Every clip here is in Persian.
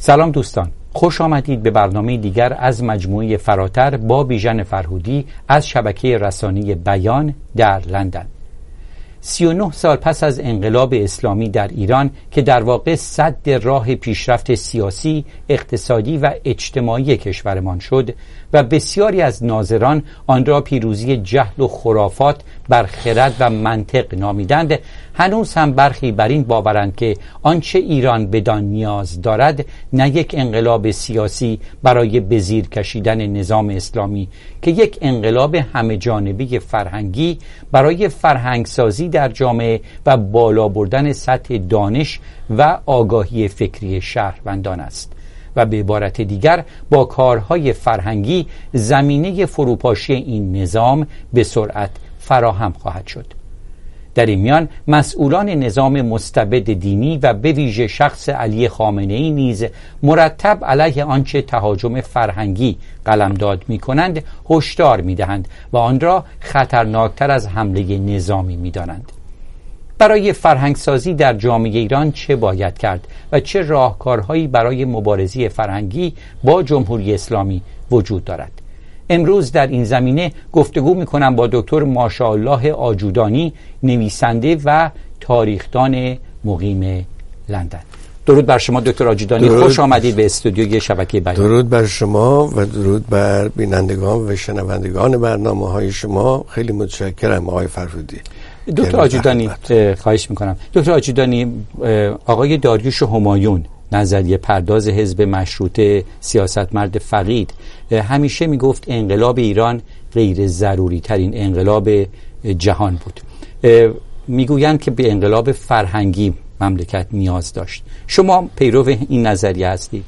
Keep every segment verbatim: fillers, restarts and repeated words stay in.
سلام دوستان، خوش آمدید به برنامه دیگر از مجموعه فراتر با بیژن فرهودی از شبکه رسانه‌ای بیان در لندن. سی و نه سال پس از انقلاب اسلامی در ایران که در واقع سد راه پیشرفت سیاسی، اقتصادی و اجتماعی کشورمان شد و بسیاری از ناظران آن را پیروزی جهل و خرافات بر خرد و منطق نامیدند، هنوز هم برخی بر این باورند که آنچه ایران بدان نیاز دارد نه یک انقلاب سیاسی برای به زیر کشیدن نظام اسلامی که یک انقلاب همه جانبه فرهنگی برای فرهنگسازی در جامعه و بالا بردن سطح دانش و آگاهی فکری شهروندان است و به عبارت دیگر با کارهای فرهنگی زمینه فروپاشی این نظام به سرعت فراهم خواهد شد. در این میان مسئولان نظام مستبد دینی و به ویژه شخص علی خامنه‌ای نیز مرتب علیه آنچه تهاجم فرهنگی قلمداد می‌کنند هشدار می‌دهند و آن را خطرناکتر از حمله نظامی می‌دانند. برای فرهنگسازی در جامعه ایران چه باید کرد و چه راهکارهایی برای مبارزه فرهنگی با جمهوری اسلامی وجود دارد؟ امروز در این زمینه گفتگو میکنم با دکتر ماشاءالله آجودانی، نویسنده و تاریخدان مقیم لندن. درود بر شما دکتر آجودانی، خوش آمدید به استودیوی شبکه بیان. درود بر شما و درود بر بینندگان و شنوندگان برنامه‌های شما. خیلی متشکرم آقای فرهودی. دکتر آجودانی، خواهش میکنم. دکتر آجودانی، آقای داریوش همایون، نظریه پرداز حزب مشروطه، سیاستمرد فقید، همیشه میگفت انقلاب ایران غیر ضروری ترین انقلاب جهان بود. میگویند که به انقلاب فرهنگی مملکت نیاز داشت. شما پیرو این نظریه هستید؟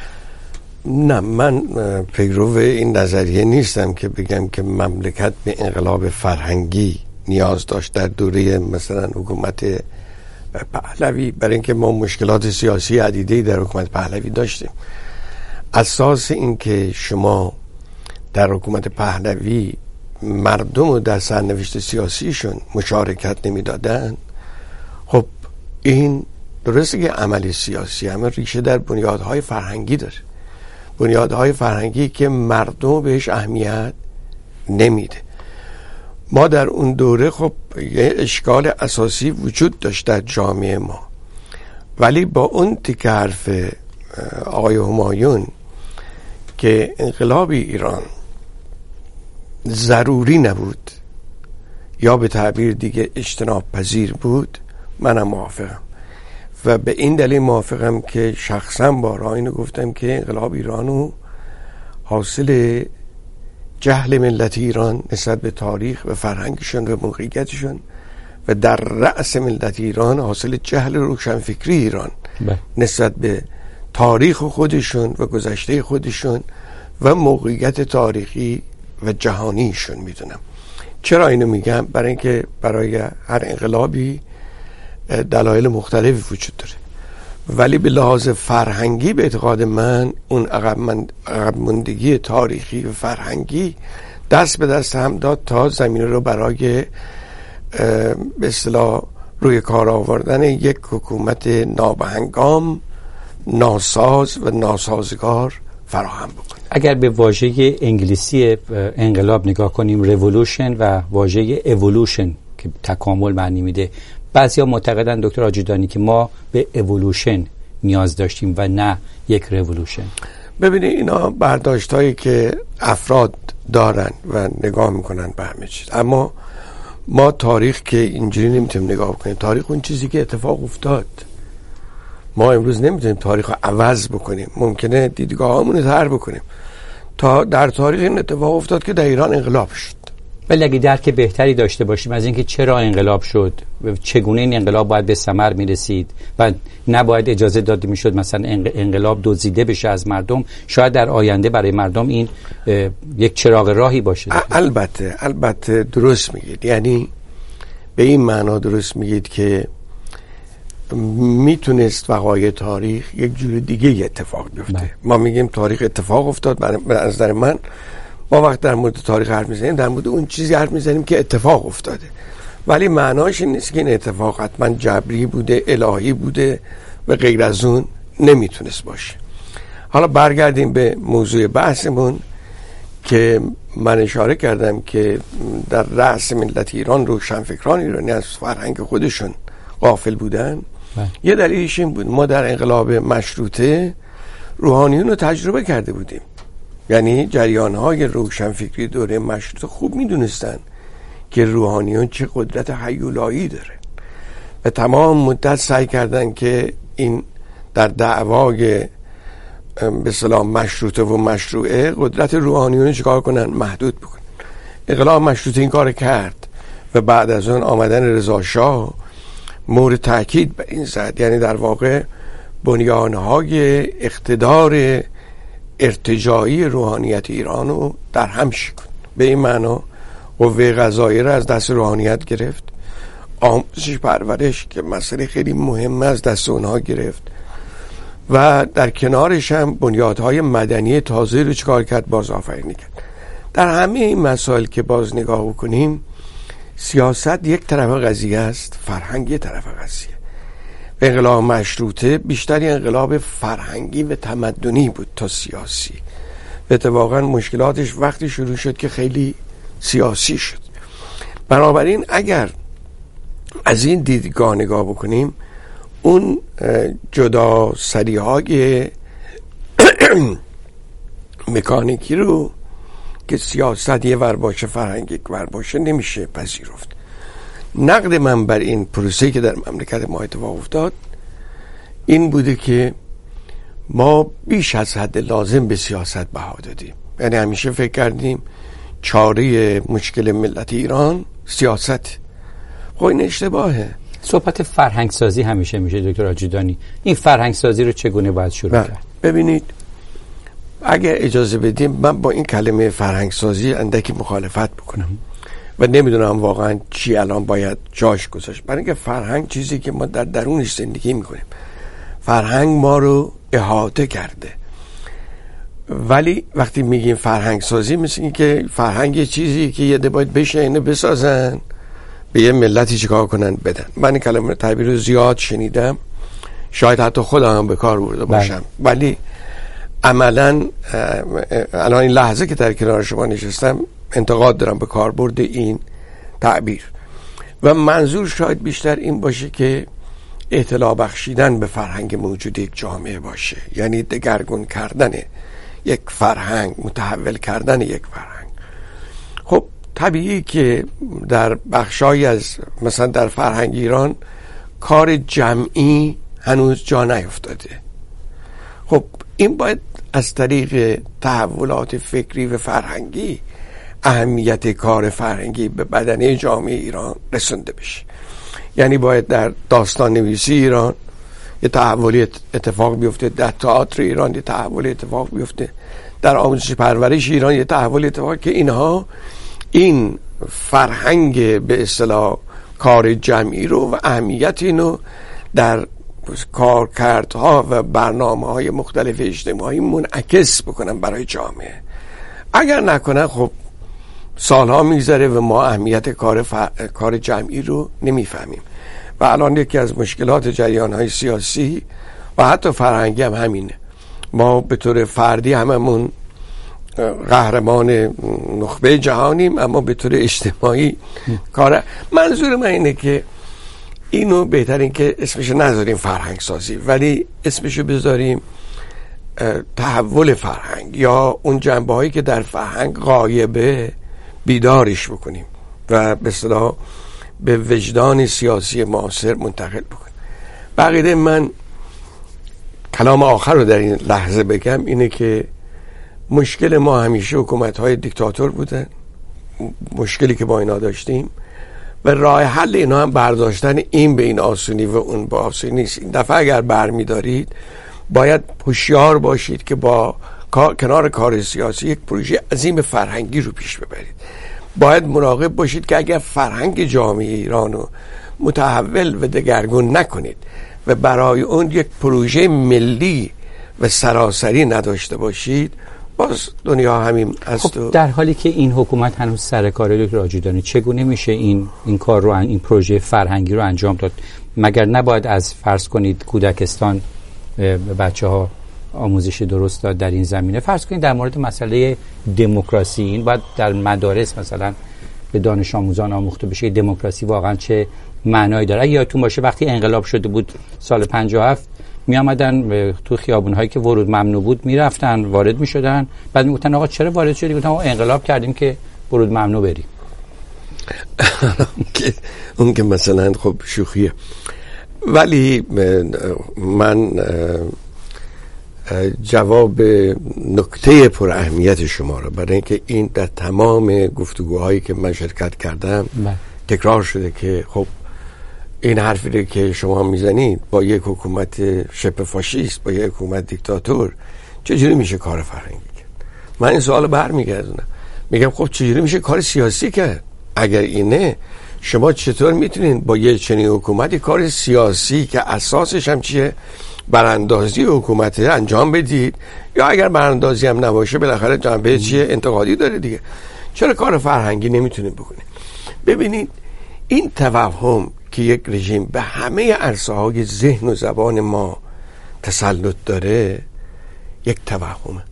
نه، من پیرو این نظریه نیستم که بگم که مملکت به انقلاب فرهنگی نیاز داشت در دوره مثلا حکومت پهلوی، برای اینکه ما مشکلات سیاسی عدیده‌ای در حکومت پهلوی داشتیم. اساس این که شما در حکومت پهلوی مردم رو در سرنوشت سیاسیشون مشارکت نمیدادن، خب این درسته که عمل سیاسی اما ریشه در بنیادهای فرهنگی داره، بنیادهای فرهنگی که مردم بهش اهمیت نمیده. ما در اون دوره خب یه اشکال اساسی وجود داشت در جامعه ما، ولی با اون تیکه حرف آقای همایون که انقلاب ایران ضروری نبود یا به تعبیر دیگه اجتناب پذیر بود، منم موافقم و به این دلیل موافقم که شخصا بارها اینو گفتم که انقلاب ایرانو حاصل جهل ملت ایران نسبت به تاریخ و فرهنگشون و موقعیتشون و در رأس ملت ایران حاصل جهل روشنفکری ایران بله. نسبت به تاریخ خودشون و گذشته خودشون و موقعیت تاریخی و جهانیشون میدونم. چرا اینو میگم؟ برای اینکه برای هر انقلابی دلایل مختلفی وجود داره، ولی به لحاظ فرهنگی به اعتقاد من اون عقب ماندگی تاریخی و فرهنگی دست به دست هم داد تا زمینه رو برای به اصطلاح روی کار آوردن یک حکومت نابهنگام، ناساز و ناسازگار فراهم بکنه. اگر به واژه انگلیسی انقلاب نگاه کنیم، revolution و واژه evolution که تکامل معنی میده، بعضیا معتقدن دکتر آجودانی که ما به اِوولوشن نیاز داشتیم و نه یک رِوولوشن. ببینید اینا برداشتایی که افراد دارن و نگاه میکنن به همه چیز، اما ما تاریخ که اینجوری نمیتونیم نگاه کنیم. تاریخ اون چیزی که اتفاق افتاد. ما امروز نمیتونیم تاریخ رو عوض بکنیم، ممکنه دیدگاهامون رو تغییر بکنیم. تا در تاریخ این اتفاق افتاد که در ایران انقلاب شد، ولی اگه درک بهتری داشته باشیم از اینکه چرا انقلاب شد و چگونه این انقلاب باید به ثمر میرسید و نباید اجازه داده میشد مثلا انقلاب دزدیده بشه از مردم، شاید در آینده برای مردم این یک چراغ راهی باشه. البته البته درست میگید، یعنی به این معنا درست میگید که میتونست وقایع تاریخ یک جور دیگه اتفاق بیفته. بله. ما میگیم تاریخ اتفاق افتاد، به نظر من ما وقت در مورد تاریخ حرف میزنیم در مورد اون چیزی حرف میزنیم که اتفاق افتاده، ولی معناش این نیست که این اتفاق حتما جبری بوده، الهی بوده و غیر از اون نمیتونست باشه. حالا برگردیم به موضوع بحثمون که من اشاره کردم که در رأس ملت ایران روشنفکران ایرانی از فرهنگ خودشون غافل بودن. بله. یه دلیلش این بود ما در انقلاب مشروطه روحانیون رو تجربه کرده بودیم، یعنی جریان‌های روشنفکری دوره مشروطه خوب می‌دونستن که روحانیون چه قدرت هیولایی داره و تمام مدت سعی کردن که این در دعوای به اصطلاح مشروطه و مشروعه قدرت روحانیون چیکار کنن؟ محدود بکنن. انقلاب مشروطه این کار کرد و بعد از اون آمدن رضا شاه مورد تاکید به این زد، یعنی در واقع بنیانهای اقتدار ارتجاعی روحانیت ایران رو در هم شکن. به این معنا قوه قضاییه را از دست روحانیت گرفت، آموزش پرورش که مسئله خیلی مهم از دست اونها گرفت و در کنارش هم بنیادهای مدنی تازه رو چکار کرد؟ باز آفرینی کرد. در همه این مسائل که باز نگاه بکنیم سیاست یک طرف قضیه است، فرهنگ یک طرف قضیه. انقلاب مشروطه بیشتری انقلاب فرهنگی و تمدنی بود تا سیاسی. اتفاقا مشکلاتش وقتی شروع شد که خیلی سیاسی شد. بنابراین اگر از این دیدگاه نگاه بکنیم اون جدا سری های مکانیکی رو که سیاست یه ور باشه فرهنگ یک ور باشه نمیشه پذیرفت. نقد من بر این پروسه که در مملکت ما اتفاق افتاد این بوده که ما بیش از حد لازم به سیاست بها دادیم. یعنی همیشه فکر کردیم چاره مشکل ملت ایران سیاست. خب این اشتباهه. صحبت فرهنگ سازی همیشه میشه دکتر آجودانی. این فرهنگ سازی رو چگونه باید شروع کرد؟ ببینید اگه اجازه بدیم من با این کلمه فرهنگ سازی اندکی مخالفت بکنم و نمیدونم واقعا چی الان باید جاش گذاشت. برای اینکه فرهنگ چیزی که ما در درونش زندگی میکنیم، فرهنگ ما رو احاطه کرده. ولی وقتی میگیم فرهنگ سازی مثل این که فرهنگ یه چیزی که یه ده باید بشه اینه بسازن به یه ملتی چیکار کنن بدن. من این کلمه تعبیر رو زیاد شنیدم، شاید حتی خودم هم به کار برده باشم، ولی عملا الان این لحظه که در کنار شما نشستم انتقاد دارم به کاربرد این تعبیر و منظور شاید بیشتر این باشه که اطلاع بخشیدن به فرهنگ موجود یک جامعه باشه، یعنی دگرگون کردن یک فرهنگ، متحول کردن یک فرهنگ. خب طبیعی که در بخشای از مثلا در فرهنگ ایران کار جمعی هنوز جا نیفتاده. خب این باید از طریق تحولات فکری و فرهنگی اهمیت کار فرهنگی به بدنه جامعه ایران رسونده بشه. یعنی باید در داستان نویسی ایران یه تحولی اتفاق بیفته، در تئاتر ایران یه تحولی اتفاق بیفته، در آموزش پرورش ایران یه تحولی اتفاق که اینها این فرهنگ به اصطلاح کار جمعی رو و اهمیت اینو در کارکردها و برنامه‌های مختلف اجتماعی منعکس بکنن برای جامعه. اگر نکنن خب سالها میگذره و ما اهمیت کار, ف... کار جمعی رو نمیفهمیم و الان یکی از مشکلات جریان‌های سیاسی و حتی فرهنگی هم همینه. ما به طور فردی هممون قهرمان نخبه جهانیم اما به طور اجتماعی کار. منظور من اینه که اینو بهترین که اسمشو نذاریم فرهنگ سازی ولی اسمشو بذاریم تحول فرهنگ یا اون جنبه هایی که در فرهنگ غایبه بیدارش بکنیم و به اصطلاح به وجدان سیاسی معاصر منتقل بکنیم. بقیده من کلام آخر رو در این لحظه بگم اینه که مشکل ما همیشه حکومت های دیکتاتور بودن، مشکلی که با اینا داشتیم و راه حل اینا هم برداشتن این به این آسونی و اون با آسونی نیست. این دفعه اگر برمی دارید باید هوشیار باشید که با کنار کار سیاسی یک پروژه عظیم فرهنگی رو پیش ببرید. باید مراقب باشید که اگر فرهنگ جامعه ایران رو متحول و دگرگون نکنید و برای اون یک پروژه ملی و سراسری نداشته باشید باز دنیا همین است. خب در حالی که این حکومت هنوز سر کار دکتر آجودانی چگونه میشه این این کار رو این پروژه فرهنگی رو انجام داد؟ مگر نباید از فرض کنید کودکستان به بچه ها آموزش درست داد در این زمینه. فرض کنید در مورد مسئله دموکراسی، این باید در مدارس مثلا به دانش آموزان آموخته بشه دموکراسی واقعا چه معنایی داره. اگه یادتون باشه وقتی انقلاب شده بود سال پنجاه و هفت می آمدن تو خیابون‌هایی که ورود ممنوع بود میرفتن وارد میشدن، بعد میگفتن آقا چرا وارد شدی؟ گفتن آقا انقلاب کردیم که ورود ممنوع بریم. اون که مثلا خب شوخیه، ولی من جواب نکته پر اهمیت شما رو، برای اینکه این در تمام گفتگوهایی که من شرکت کردم بله. تکرار شده که خب این حرفی رو که شما میزنید با یک حکومت شبه فاشیست، با یک حکومت دیکتاتور چجوری میشه کار فرهنگی کرد؟ من این سوال برمیگردونم، میگم خب چجوری میشه کار سیاسی کرد؟ اگر اینه شما چطور میتونید با یه چنین حکومتی کار سیاسی که اساسش هم چیه؟ براندازی حکومت انجام بدید، یا اگر براندازی هم نباشه بالاخره جنبه چیه؟ انتقادی داره دیگه. چرا کار فرهنگی نمیتونید بکنید؟ ببینید این توهم که یک رژیم به همه عرصه های ذهن و زبان ما تسلط داره یک توهمه،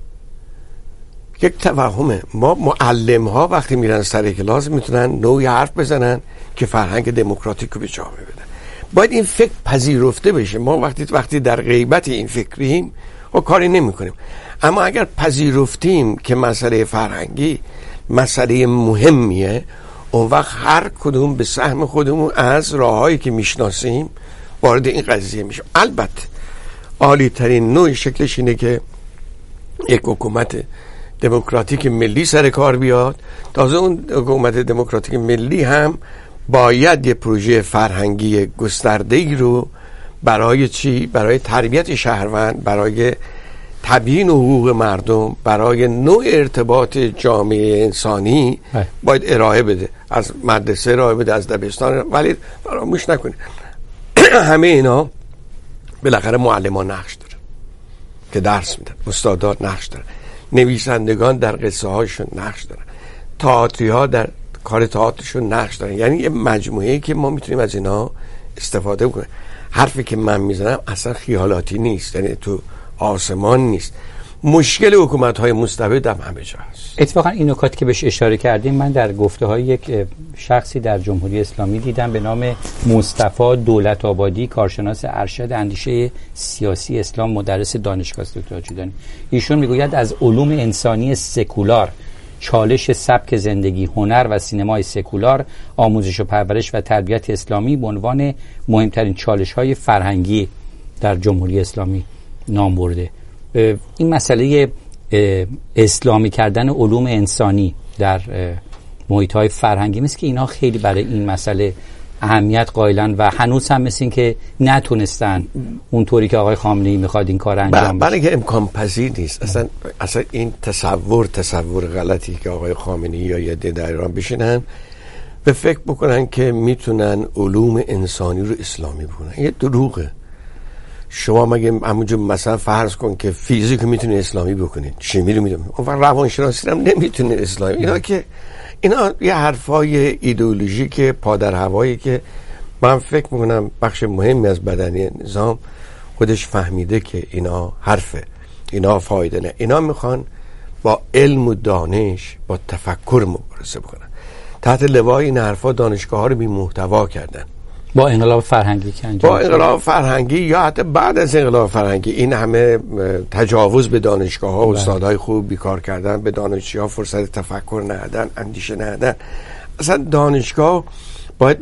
یک توهمه. ما معلم ها وقتی میرن سر کلاس میتونن نوعی حرف بزنن که فرهنگ دموکراتیک رو به جامعه بدن. باید این فکر پذیرفته بشه. ما وقتی وقتی در غیبت این فکریم و کاری نمی کنیم. اما اگر پذیرفتیم که مسئله فرهنگی مسئله مهمیه، اون وقت هر کدوم به سهم خودمون از راههایی که میشناسیم وارد این قضیه میشیم. البته عالی ترین نوع شکلش اینه که یک حکومت دموکراتیک ملی سر کار بیاد. تازه اون حکومت دموکراتیک ملی هم باید یه پروژه فرهنگی گسترده‌ای رو برای چی؟ برای تربیت شهروند، برای تبیین حقوق مردم، برای نوع ارتباط جامعه انسانی های. باید ارائه بده، از مدرسه ارائه بده، از دبستان. ولی فراموش نکنید همه اینا بالاخره معلمان نقش داره که درس میدن، استادان نقش دارن، نویسندگان در قصه هاشون نقش دارن، تئاتری ها در کار تئاترشون نقش دارن. یعنی یه مجموعه‌ای که ما میتونیم از اینا استفاده بکنیم. حرفی که من میزنم اصلا خیالاتی نیست، یعنی تو آسمان نیست. مشکل حکومت‌های مستبد هم همه جا هست. اتفاقا این نکاتی که بهش اشاره کردیم من در گفته‌های یک شخصی در جمهوری اسلامی دیدم به نام مصطفی دولت آبادی، کارشناس ارشد اندیشه سیاسی اسلام، مدرس دانشگاه دکتر جیلانی. ایشون میگوید از علوم انسانی سکولار، چالش سبک زندگی، هنر و سینمای سکولار، آموزش و پرورش و تربیت اسلامی به عنوان مهمترین چالش‌های فرهنگی در جمهوری اسلامی نام برده. این مسئله اسلامی کردن علوم انسانی در محیط‌های فرهنگی مثل که اینا خیلی برای این مسئله اهمیت قائلن و هنوز هم مثل این که نتونستن اونطوری که آقای خامنه‌ای میخواد این کار انجام بده. بله که امکان پذیر نیست. اصلا اصلا این تصور تصور غلطی که آقای خامنه‌ای یا یه در ایران بشینن به فکر بکنن که میتونن علوم انسانی رو اسلامی بکنن. یه دروغه. شما مگه همونجور مثلا فرض کن که فیزیک میتونه اسلامی بکنید، شیمی رو میتونه، اون روانشناسی هم نمیتونه اسلامی. اینا که اینا یه حرفای ایدئولوژیک پادر هوایی که من فکر میکنم بخش مهمی از بدنی نظام خودش فهمیده که اینا حرفه، اینا فایده نه. اینا میخوان با علم و دانش با تفکر مبارزه بکنن. تحت لوای این حرفا دانشگاه ها رو بی محتوا کردن با انقلاب فرهنگی که انجام با انقلاب فرهنگی یا حتی بعد از انقلاب فرهنگی این همه تجاوز به دانشگاه ها و استادای خوب بیکار کردن، به دانشجوها فرصت تفکر ندادن، اندیشه ندادن. اصلا دانشگاه باید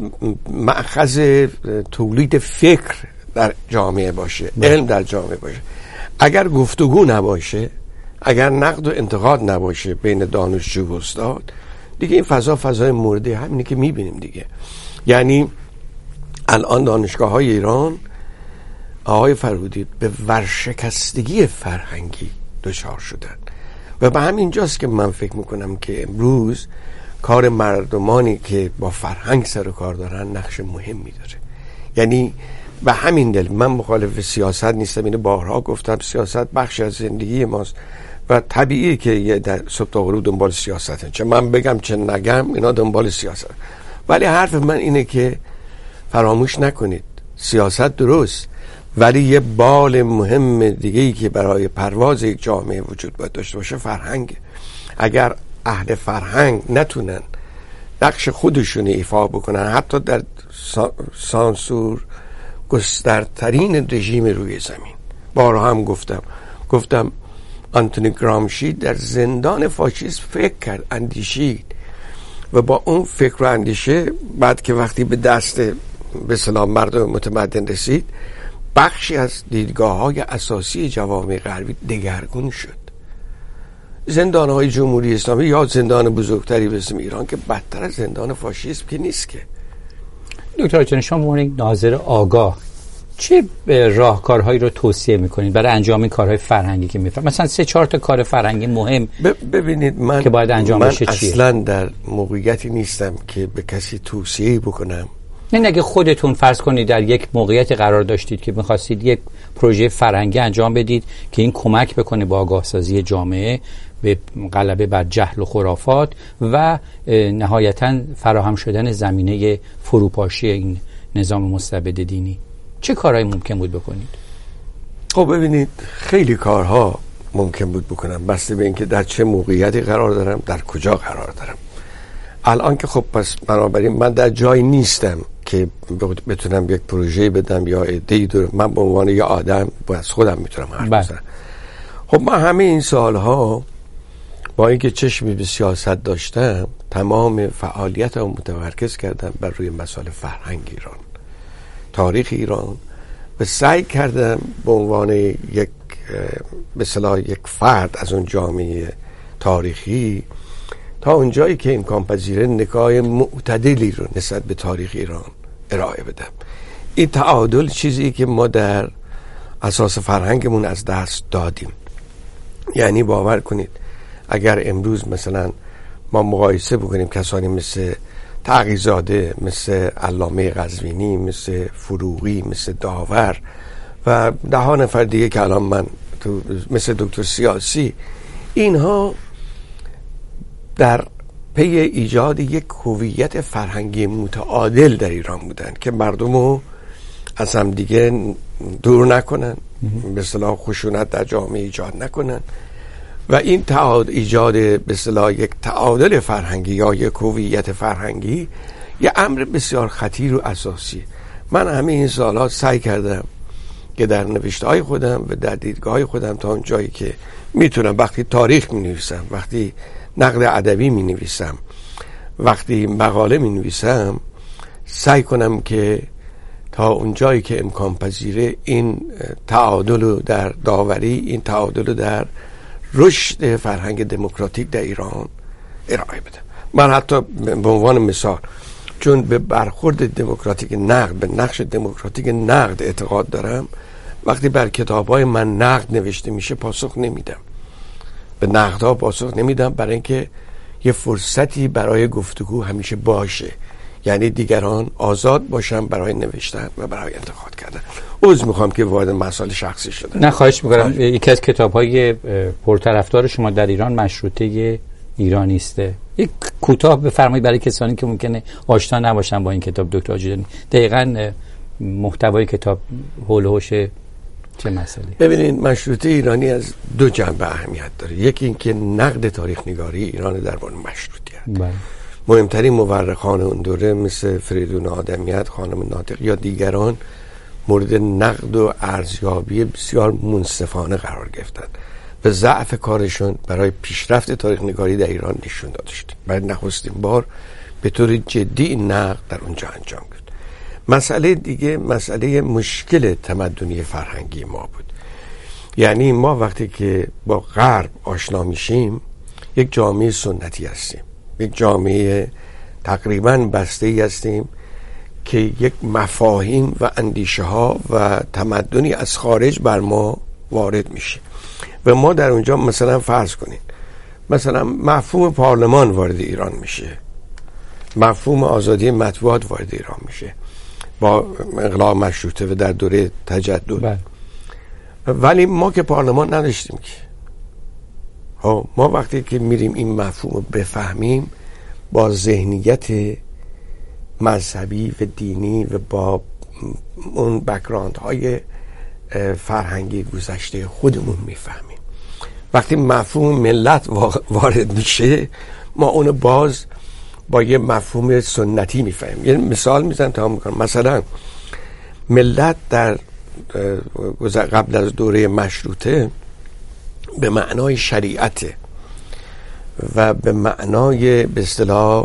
مأخذ تولید فکر در جامعه باشه، بله. علم در جامعه باشه. اگر گفتگو نباشه، اگر نقد و انتقاد نباشه بین دانشجو و استاد، دیگه این فضا فضای مورد همینی که میبینیم دیگه. یعنی الان دانشگاه های ایران آقای فرهودی به ورشکستگی فرهنگی دچار شدن و به همین جاست که من فکر میکنم که امروز کار مردمانی که با فرهنگ سر و کار دارن نقش مهمی داره. یعنی به همین دل من مخالف سیاست نیستم، اینو بارها گفتم، سیاست بخشی از زندگی ماست و طبیعیه که یه در صبح تا غروب دنبال سیاستن، چه من بگم چه نگم اینا دنبال سیاست. ولی حرف من اینه که فراموش نکنید سیاست درست، ولی یه بال مهم دیگه‌ای که برای پرواز یک جامعه وجود باید داشته باشه فرهنگ. اگر اهل فرهنگ نتونن نقش خودشون ایفا بکنن، حتی در سانسور گسترترین رژیم روی زمین، بارها هم گفتم گفتم آنتونی گرامشی در زندان فاشیسم فکر کرد، اندیشید و با اون فکر و اندیشه بعد که وقتی به دست به سلام مردم متمدن رسید، بخشی از دیدگاه‌های اساسی جوامع غربی دگرگون شد. زندان‌های جمهوری اسلامی یا زندان بزرگتری به اسم ایران که بدتر از زندان فاشیسم که نیست که. دکتر آقاجان، شما به عنوان یک ناظر آگاه چه راهکارهایی رو توصیه میکنید برای انجام این کارهای فرهنگی که میفرمایید؟ مثلا سه چهار تا کار فرهنگی مهم ببینید، من که باید انجام من بشه چیه؟ اصلا در موقعیتی نیستم که به کسی توصیه بکنم. نه اگه خودتون فرض کنید در یک موقعیتی قرار داشتید که میخواستید یک پروژه فرهنگی انجام بدید که این کمک بکنه با آگاه سازی جامعه به غلبه بر جهل و خرافات و نهایتاً فراهم شدن زمینه فروپاشی این نظام مستبد دینی، چه کارهایی ممکن بود بکنید؟ خب ببینید، خیلی کارها ممکن بود بکنم، بسته به اینکه در چه موقعیتی قرار دارم، در کجا قرار دارم. الان که خب پس بنابراین من در جایی نیستم که بتونم یک پروژه بدم یا ایده‌ای دارم. من به عنوان یه آدم باید خودم میتونم حرف بزنم. خب من همه این سالها با اینکه چشمی به سیاست داشتم، تمام فعالیتم متمرکز کردم بر روی مسائل فرهنگ ایران، تاریخ ایران، و سعی کردم به عنوان یک به اصطلاح یک فرد از اون جامعه تاریخی تا اونجایی که امکان پذیره نگاه معتدلی رو نسبت به تاریخ ایران ارائه بدم. این تعادل چیزی که ما در اساس فرهنگمون از دست دادیم. یعنی باور کنید اگر امروز مثلا ما مقایسه بکنیم کسانی مثل تقی‌زاده، مثل علامه قزوینی، مثل فروغی، مثل داور و ده ها نفر دیگه که الان من تو مثل دکتر سیاسی، اینها در پی ایجاد یک هویت فرهنگی متعادل در ایران بودن که مردمو از هم دیگه دور نکنن، به اصطلاح خشونت در جامعه ایجاد نکنن و این تعادل ایجاد به اصطلاح یک تعادل فرهنگی یا یک هویت فرهنگی یه امر بسیار خطیر و اساسی. من همه این سالها سعی کردم که در نوشته‌های خودم و در دیدگاه‌های خودم تا اون جایی که میتونم، وقتی تاریخ می‌نویسم، وقتی نقد ادبی می‌نویسم، وقتی مقاله می‌نویسم، سعی کنم که تا اون جایی که امکان پذیره این تعادل رو در داوری، این تعادل رو در رشد فرهنگ دموکراتیک در ایران ارائه بدم. من حتی به عنوان مثال، چون به برخورد دموکراتیک نقد، به نقش دموکراتیک نقد اعتقاد دارم، وقتی بر کتاب‌های من نقد نوشته میشه پاسخ نمیدم، به نقدها پاسخ نمیدم، برای اینکه یه فرصتی برای گفتگو همیشه باشه، یعنی دیگران آزاد باشن برای نوشتن و برای انتقاد کردن. عذر میخوام که وارد مسائل شخصی شدم. نه خواهش میکنم. یکی از کتاب‌های پرطرفدار شما در ایران مشروطه ایرانیسته. یک کوتاه بفرمایید برای کسانی که ممکنه آشنا نباشن با این کتاب دکتر آجیلانی، دقیقاً محتوای کتاب حول و حوش چه مسئله؟ ببینید، مشروطه ایرانی از دو جنبه اهمیت داره. یکی این که نقد تاریخ نگاری ایران درباره مشروطیت. بله. مهمترین مورخان اون دوره مثل فریدون آدمیت، خانم ناطق یا دیگران مورد نقد و ارزیابی بسیار منصفانه قرار گرفتند. به ضعف کارشون برای پیشرفت تاریخ نگاری در ایران نشون داده شد. برای نخستین بار به طور جدی این نقد در اونجا انجام شد. مسئله دیگه مسئله مشکل تمدنی فرهنگی ما بود. یعنی ما وقتی که با غرب آشنا میشیم یک جامعه سنتی هستیم، یک جامعه تقریباً بسته‌ای هستیم که یک مفاهیم و اندیشه ها و تمدنی از خارج بر ما وارد میشه و ما در اونجا مثلا فرض کنید مثلا مفهوم پارلمان وارد ایران میشه، مفهوم آزادی مطبوعات وارد ایران میشه با انقلاب مشروطه و در دوره تجدد. بله. ولی ما که پارلمان نداشتیم که. ها ما وقتی که میریم این مفهوم رو بفهمیم با ذهنیت مذهبی و دینی و با اون بک‌گراند های فرهنگی گذشته خودمون میفهمیم. وقتی مفهوم ملت وارد میشه ما اونو باز با یه مفهوم سنتی میفهمیم. یه مثال میزنم تا میکنم. مثلا ملت در قبل از دوره مشروطه به معنای شریعت و به معنای به اصطلاح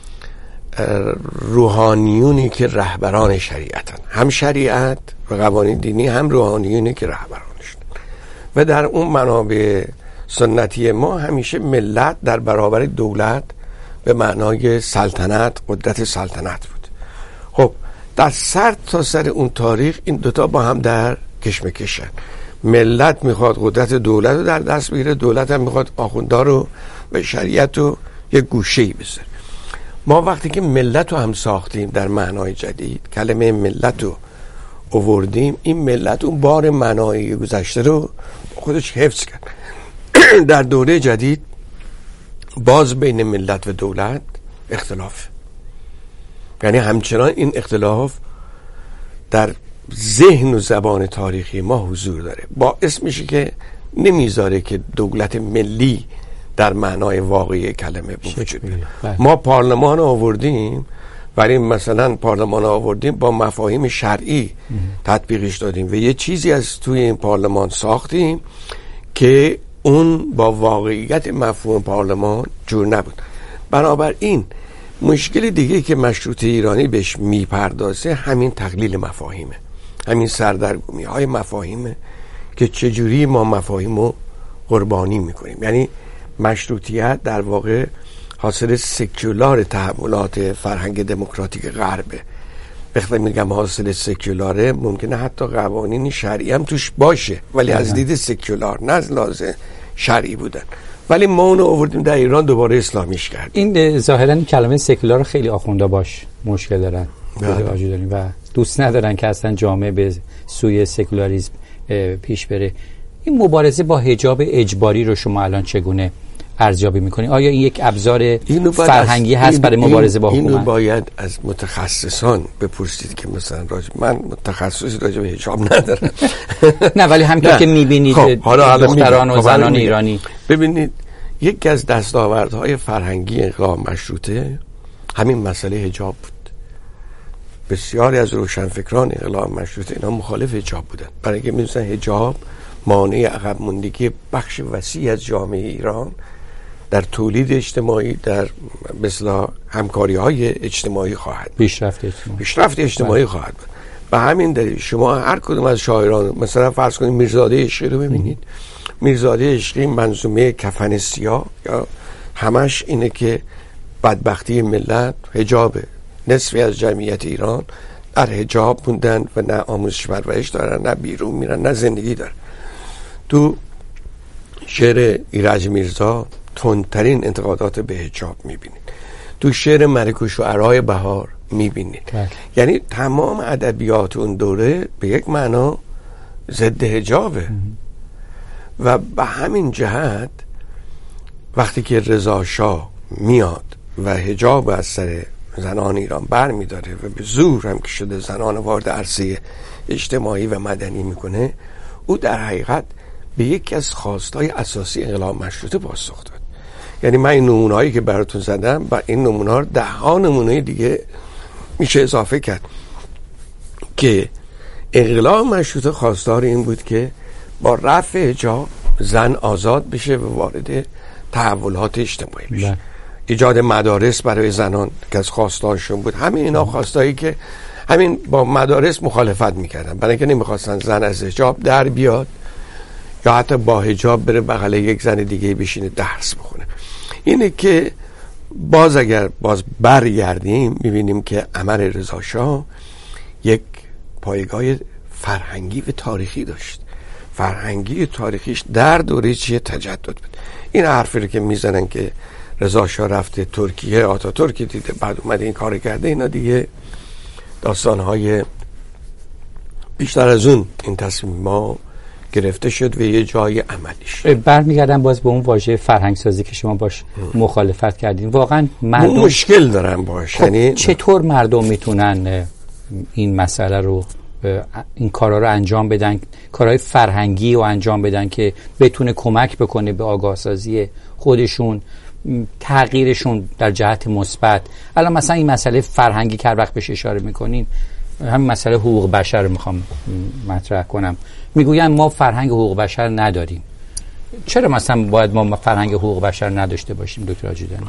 روحانیونی که رهبران شریعتن، هم شریعت و قوانین دینی هم روحانیونی که رهبرانشن. و در اون منابع سنتی ما همیشه ملت در برابر دولت به معنای سلطنت، قدرت سلطنت بود. خب در سر تا سر اون تاریخ این دوتا با هم در کشمکشن. ملت میخواد قدرت دولت رو در دست بگیره، دولت هم میخواد آخوندها رو و شریعت رو یک گوشه‌ای بذاره. ما وقتی که ملت رو هم ساختیم در معنای جدید، کلمه ملت رو آوردیم، این ملت اون بار معنای گذشته رو خودش حفظ کرد. در دوره جدید باز بین ملت و دولت اختلاف، یعنی همچنان این اختلاف در ذهن و زبان تاریخی ما حضور داره. باعث میشه که نمیذاره که دولت ملی در معنای واقعی کلمه وجود بیاره. ما پارلمان آوردیم، ولی مثلا پارلمان آوردیم با مفاهیم شرعی تطبیقش دادیم و یه چیزی از توی این پارلمان ساختیم که اون با واقعیت مفهوم پارلمان جور نبود. بنابراین مشکل دیگه که مشروطه ایرانی بهش میپردازه همین تقلیل مفاهیمه، همین سردرگمی های مفاهیمه که چجوری ما مفاهیم رو قربانی میکنیم. یعنی مشروطیت در واقع حاصل سکولار تحولات فرهنگ دموکراتیک غربه. وقتی میگم حاصل سکولاره ممکنه حتی قوانین شرعی هم توش باشه، ولی از دید سکولار نه از لحاظ شرعی بودن. ولی ما اونو آوردیم در ایران دوباره اسلامیش کردیم. این ظاهرا کلمه سکولار خیلی آخونده باش مشکل دارن و دوست ندارن که اصلا جامعه به سوی سکولاریسم پیش بره. این مبارزه با حجاب اجباری رو شما الان چگونه ارزیابی میکنید؟ آیا این یک ابزار فرهنگی هست برای مبارزه با حکومت؟ اینو باید از متخصصان بپرسید که مثلا راجع من متخصصی راجع به حجاب ندارم. نه ولی همینطور که میبینید دختران و زنان ایرانی، ببینید یکی از دستاوردهای فرهنگی انقلاب مشروطه همین مسئله حجاب بود. بسیاری از روشنفکران انقلاب مشروطه اینا مخالف حجاب بودن، برای اینکه می‌دونن حجاب مانع عقب ماندگی بخش وسیع از جامعه ایران در تولید اجتماعی، در مثلا همکاری‌های اجتماعی خواهد پیشرفت اجتماعی پیشرفت اجتماعی خواهد بود. به همین دلیل شما هر کدوم از شاعران، مثلا فرض کنید میرزاده عشقی رو ببینید. میرزاده عشقی منظومه کفن سیاه یا همش اینه که بدبختی ملت حجابه، نصفی از جمعیت ایران در حجاب موندن و نه آموزش پرورش دارن، نه بیرون میرن، نه زندگی دارن. تو شعر ایرج میرزا تندترین انتقادات به حجاب میبینید. تو شعر ملک الشعرای بهار میبینید. یعنی تمام ادبیات اون دوره به یک معنا ضد حجابه. و به همین جهت وقتی که رضا شاه میاد و حجاب از سر زنان ایران بر میداره و به زور هم که شده زنان وارد عرصه اجتماعی و مدنی میکنه، او در حقیقت به یکی از خواستهای اساسی انقلاب مشروطه پاسخ داد. یعنی من این نمونه‌هایی که براتون زدم و این نمونه‌ها ده ها نمونه دیگه میشه اضافه کرد که انقلاب مشروطه خواستار این بود که با رفع حجاب زن آزاد بشه و وارد تحولات اجتماعی بشه. ایجاد مدارس برای زنان که از خواستارشون بود. همین اینا خواستایی که همین با مدارس مخالفت میکردن، برای اینکه نمیخواستن زن از حجاب در بیاد یا حتی با حجاب بره بغل یک زن دیگه بشینه درس بخونه. اینه که باز اگر باز برگردیم میبینیم که عمل رضا شاه یک پایگاه فرهنگی و تاریخی داشت. فرهنگی تاریخیش در دوره چیه تجدد بود. این حرفی رو که میزنن که رضا شاه رفته ترکیه، آتاتورک دیده بعد اومده این کار کرده، اینا دیگه داستانهای بیشتر از اون این تصمیم ما گرفته شد و یه جای عملیش. برمیگردم باز به اون واژه فرهنگ سازی که شما باش مخالفت کردین. واقعا مردم مشکل دارن باش. خب یعنی چطور مردم میتونن این مسئله رو این کارها رو انجام بدن، کارهای فرهنگی رو انجام بدن که بتونه کمک بکنه به آگاهسازی خودشون، تغییرشون در جهت مثبت. الان مثلا این مسئله فرهنگی که هر وقت بهش اشاره میکنین، همین مسئله حقوق بشر رو میخوام مطرح کنم. میگوین ما فرهنگ حقوق بشر نداریم. چرا مثلا باید ما فرهنگ حقوق بشر نداشته باشیم دکتر آجودانی؟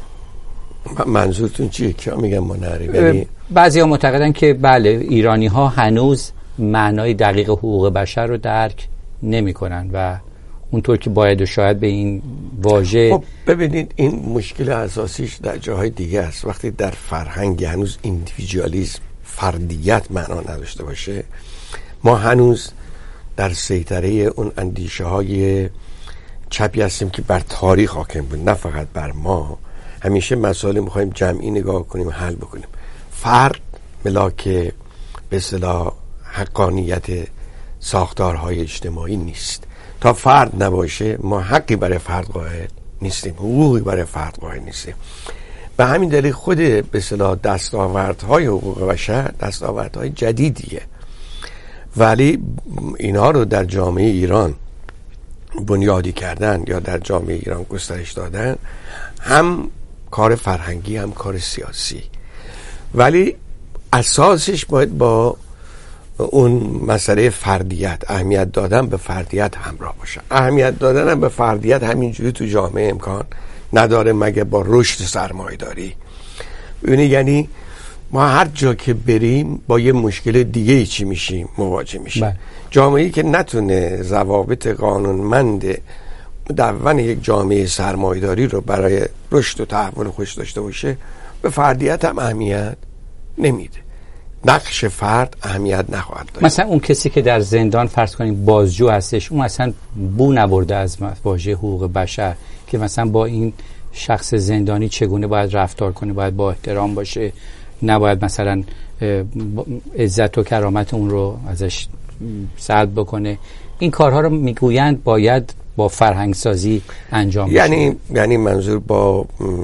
منظورتون چیه؟ که میگم ما نریم؟ بعضی ها معتقدن که بله ایرانی ها هنوز معنای دقیق حقوق بشر رو درک نمی کنن و اونطور که باید و شاید به این واژه. خب ببینید این مشکل اساسیش در جاهای دیگه است. وقتی در فرهنگ هنوز ایندیویدوالیسم، فردیت معنا نداشته باشه، ما هنوز در سیطره اون اندیشه های چپی هستیم که بر تاریخ حاکم بود، نه فقط بر ما. همیشه مسائل میخوایم جمعی نگاه کنیم، حل بکنیم. فرد ملاک به اصطلاح حقانیت ساختارهای اجتماعی نیست. تا فرد نباشه ما حقی برای فرد قائل نیستیم، حقوقی برای فرد قائل نیستیم. به همین دلیل خود به اصطلاح دستاوردهای حقوق بشر دستاوردهای جدیدیه، ولی اینها رو در جامعه ایران بنیادی کردن یا در جامعه ایران گسترش دادن هم کار فرهنگی هم کار سیاسی، ولی اساسش باید با اون مسئله فردیت، اهمیت دادن به فردیت همراه باشه. اهمیت دادن هم به فردیت همینجوری تو جامعه امکان نداره مگه با رشد سرمایه‌داری. ببینید یعنی ما هر جا که بریم با یه مشکل دیگه چی میشیم مواجه میشیم. جامعه‌ای که نتونه ضوابط قانونمند مدون یک جامعه سرمایه‌داری رو برای رشد و تحول خودش داشته باشه، به فردیت هم اهمیت نمیده. نقش فرد اهمیت نخواهد داشت. مثلا اون کسی که در زندان فرض کنیم بازجو هستش، اون مثلا بو نبرده از واژه حقوق بشر که مثلا با این شخص زندانی چگونه باید رفتار کنه، باید با احترام باشه، نباید مثلا عزت و کرامت اون رو ازش سلب بکنه. این کارها رو میگویند باید با فرهنگ سازی انجام یعنی بشه. یعنی منظور با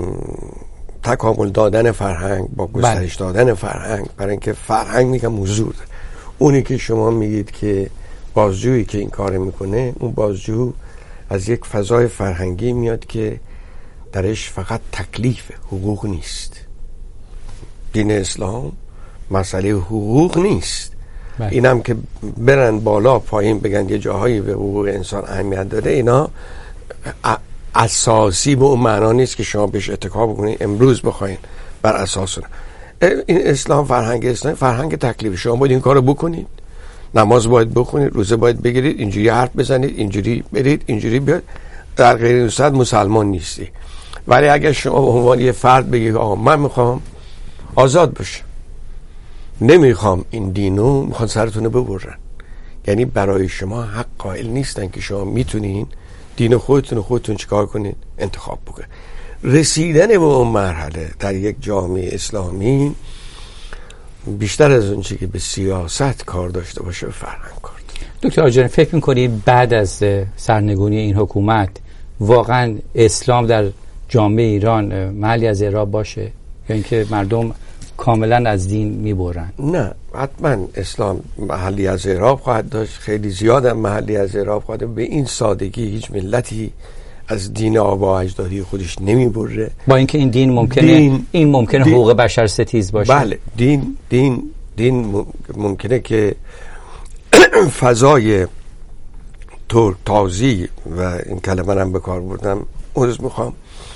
تکامل دادن فرهنگ، با گسترش دادن فرهنگ، برای اینکه فرهنگ میگم حضور. اونی که شما میگید که بازجویی که این کار میکنه، اون بازجو از یک فضای فرهنگی میاد که درش فقط تکلیف حقوق نیست. دین اسلام مسئله حقوق نیست. بله. اینم که برن بالا پایین بگن یه جاهایی به حقوق انسان اهمیت داده، اینا اساسی به اون معنا نیست که شما بهش اتکا بکنید امروز بخواین بر اساس اون. این اسلام فرهنگ اسلام فرهنگ تکلیف. شما باید این کارو بکنید، نماز باید بخونید، روزه باید بگیرید، اینجوری حرف بزنید، اینجوری برید، اینجوری بیاد. در غیر این صورت مسلمان نیستی. ولی اگر شما به عنوان یه فرد بگید آقا من میخوام آزاد باشم، نمیخوام این دینو، میخوان سرتونه ببرن، یعنی برای شما حق قائل نیستن که شما میتونین دین خودتون خودتون چیکار کنید، انتخاب بکنید. رسیدن به اون مرحله در یک جامعه اسلامی بیشتر از اون چیزی که به سیاست کار داشته باشه به فرهنگ کار داشته. دکتر آجرانی فکر می‌کنید بعد از سرنگونی این حکومت واقعا اسلام در جامعه ایران محلی از اعراب باشه یا اینکه مردم کاملا از دین میبرن؟ نه، حتما اسلام محلی از اعراب خواهد داشت، خیلی زیاد هم محلی از اعراب خواهد داشت. به این سادگی هیچ ملتی از دین آبا اجدادی خودش نمیبره، با اینکه این دین ممکنه دین این ممکنه دین حقوق بشر ستیز باشه. بله، دین دین دین ممکنه که فضای ترک تازی و این کلمه رو به کار بردم، عرض میخوام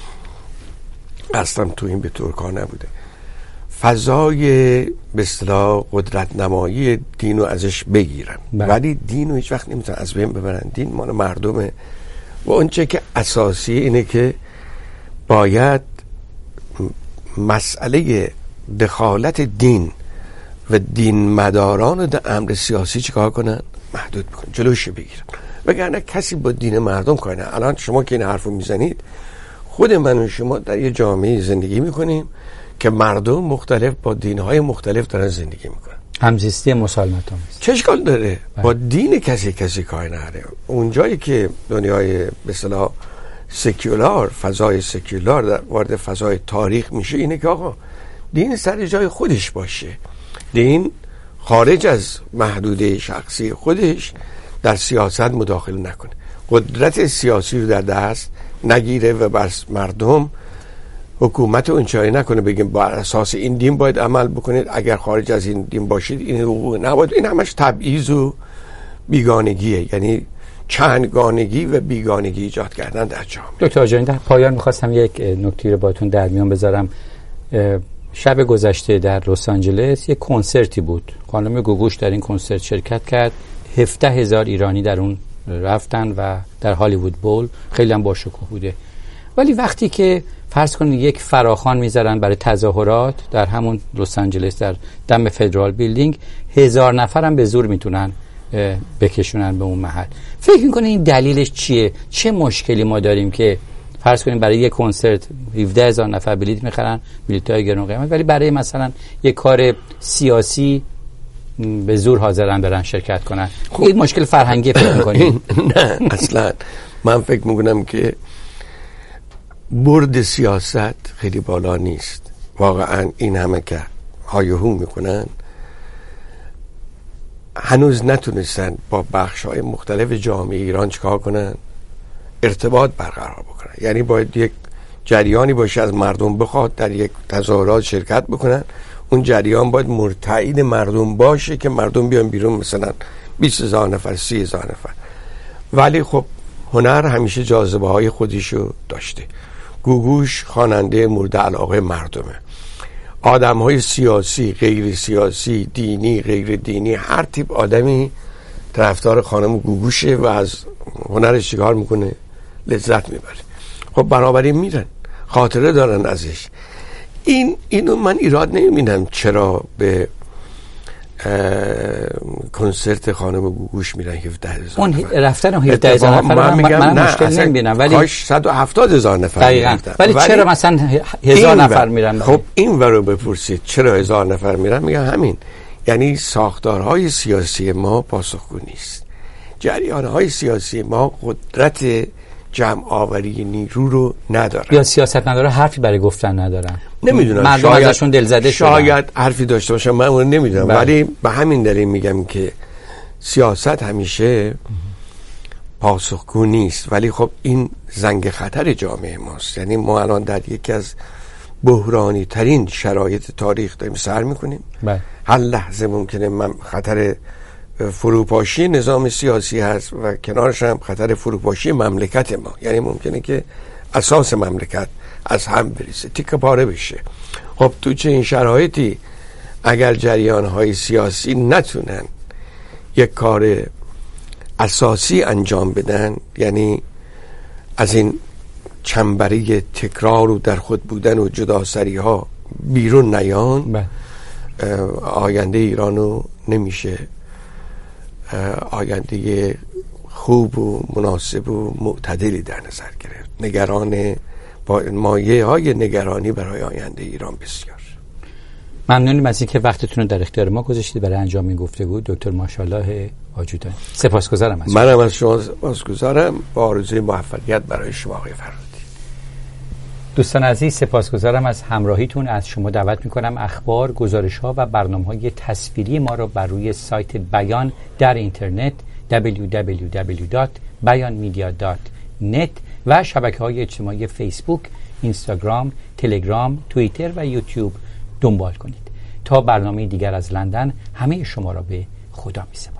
اصلا تو این به ترکا نبوده، فضای به اصطلاح قدرت نمایی دین رو ازش بگیرن. بله. ولی دین رو هیچ وقت نمیتونن از بین ببرن. دین مال مردمه و اونچه که اساسی اینه که باید مسئله دخالت دین و دین مداران رو در امر سیاسی چیکار کنن؟ محدود بکنن، جلوش بگیرن. وگرنه کسی با دین مردم کار نه. الان شما که این حرفو میزنید، خود من و شما در یه جامعه زندگی میکنیم که مردم مختلف با دینهای مختلف دارن زندگی میکنن. همزیستی مسالمت آمیز. چه اشکال داره؟ بله. با دین کسی کسی کار نداره. اونجایی که دنیای به اصطلاح سکولار، فضای سکولار در وارد فضای تاریخ میشه، اینه که آقا دین سر جای خودش باشه. دین خارج از محدوده شخصی خودش در سیاست مداخله نکنه، قدرت سیاسی رو در دست نگیره و بر مردم حکومت اونچایی نکنه بگیم بر اساس این دین باید عمل بکنید، اگر خارج از این دین باشید این حقوق نباید. این همش تبعیض و بیگانگیه، یعنی چندگانگی و بیگانگی ایجاد کردن در جامعه. دکتر آجرانی، در پایان میخواستم یک نکته رو باتون در میان بذارم. شب گذشته در لس آنجلس یک کنسرتی بود، خانم گوگوش در این کنسرت شرکت کرد، هفده هزار ایرانی در اون رفتن و در هالیوود بول خیلی هم با شکوه بوده. ولی وقتی که فرض کنید یک فراخوان میذارن برای تظاهرات در همون لس آنجلس در دم فدرال بیلدینگ، هزار نفر هم به زور میتونن بکشونن به اون محل. فکر میکنه این دلیلش چیه؟ چه مشکلی ما داریم که فرض کنیم برای یک کنسرت هفده هزار نفر بلیط میخرن، بلیط‌های گران قیمت، ولی برای مثلا یک کار سیاسی به زور حاضرن برن شرکت کنن؟ خب این مشکل فرهنگی فکر میکنیم؟ نه اصلا. من فکر میکنم که برد سیاست خیلی بالا نیست. واقعا این همه که هایهو میکنن هنوز نتونستن با بخش‌های مختلف جامعه ایران چیکار کنن؟ ارتباط برقرار بکنن. یعنی باید یک جریانی باشه از مردم بخواد در یک تظاهرات شرکت بکنن، اون جریان باید مرتعید مردم باشه که مردم بیان بیرون، مثلا بیست هزار نفر، سی هزار نفر. ولی خب هنر همیشه جاذبه های خودشو داشته. گوگوش خواننده مورد علاقه مردمه. آدم های سیاسی، غیر سیاسی، دینی، غیر دینی، هر تیپ آدمی طرفدار خانم گوگوشه و از هنرش چیکار میکنه؟ لذت میبره. خب بنابراین میرن، خاطره دارن ازش. این اینو من ایراد نمیبینم چرا به کنسرت خانم گوگوش میرن هفده هزار اون رفتن هفده هزار نفر من, من, من مشکل نمیبینم، ولی کاش صد و هفتاد هزار نفر دقیقاً. ولی, ولی چرا مثلا هزار نفر میرن؟ خب این ورو بپرسید چرا هزار نفر میرن، میگن همین، یعنی ساختارهای سیاسی ما پاسخگو نیست، جریانهای سیاسی ما قدرت جمع آوری نیرو رو ندارن، یا سیاست نداره، حرفی برای گفتن ندارن. نمیدونم، مردم ازشون دلزده شدن. شاید حرفی داشته باشم، من اون نمیدونم. بله. ولی به همین دلیل میگم که سیاست همیشه پاسخگو نیست. ولی خب این زنگ خطر جامعه ماست. یعنی ما الان در یکی از بحرانی ترین شرایط تاریخ داریم سر میکنیم. بله. هر لحظه ممکنه من خطر فروپاشی نظام سیاسی هست و کنارش هم خطر فروپاشی مملکت ما. یعنی ممکنه که اساس مملکت از هم بریزه، تیکه پاره بشه. خب تو چه این شرایطی اگر جریان‌های سیاسی نتونن یک کار اساسی انجام بدن، یعنی از این چنبره تکرار و در خود بودن و جداسری ها بیرون نیان، آینده ایرانو نمیشه آینده خوب و مناسب و معتدلی در نظر گرفت. نگران با مایه های نگرانی برای آینده ایران بسیار. ممنونیم از اینکه وقتتون رو در اختیار ما گذاشتید برای انجام این گفتگو. دکتر ماشاءالله آجودانی، سپاسگزارم از شما. منم از شما سپاسگزارم، با آرزوی موفقیت برای شما آقای فرهادی. دوستان عزیز، سپاسگزارم از همراهیتون. از شما دعوت میکنم اخبار، گزارش‌ها و برنامه‌های تصویری ما را بر روی سایت بیان در اینترنت دبلیو دبلیو دبلیو دات بیان مدیا دات نت و شبکه‌های اجتماعی فیسبوک، اینستاگرام، تلگرام، توییتر و یوتیوب دنبال کنید. تا برنامه دیگر از لندن همه شما را به خدا می‌سپارم.